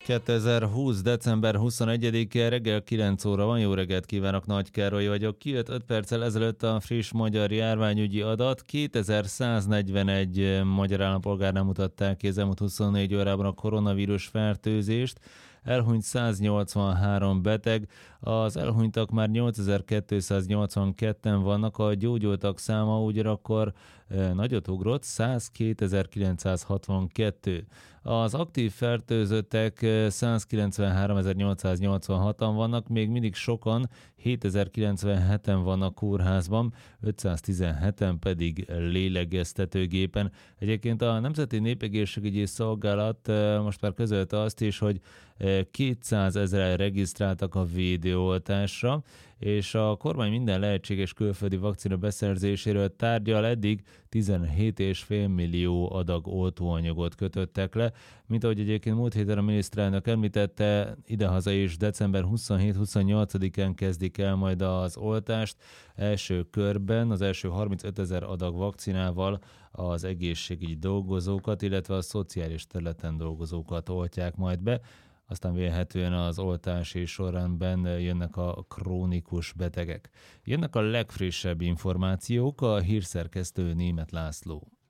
2020. december 21-e reggel 9 óra van. Jó reggelt kívánok, Nagy Károly vagyok. Kijött 5 perccel ezelőtt a friss magyar járványügyi adat. 2141 magyar állampolgárnál mutatták ki az elmúlt 24 órában a koronavírus fertőzést. Elhunyt 183 beteg, az elhunytak már 8282-en vannak, a gyógyultak száma ugyanakkor nagyot ugrott, 102.962. Az aktív fertőzöttek 193.886-an vannak, még mindig sokan, 7097-en vannak kórházban, 517-en pedig lélegeztetőgépen. Egyébként a Nemzeti Népegészségügyi Szolgálat most már közölte azt is, hogy 200 000 regisztráltak a védőoltásra, és a kormány minden lehetséges külföldi vakcina beszerzéséről tárgyal. Eddig 17,5 millió adag oltóanyagot kötöttek le. Mint ahogy egyébként múlt héten a miniszterelnök említette, idehaza is december 27-28-án kezdik el majd az oltást. Első körben az első 35 000 adag vakcinával az egészségügyi dolgozókat, illetve a szociális területen dolgozókat oltják majd be. Aztán vélhetően az oltási sorrendben jönnek a krónikus betegek. Jönnek a legfrissebb információk, a hírszerkesztő Németh László.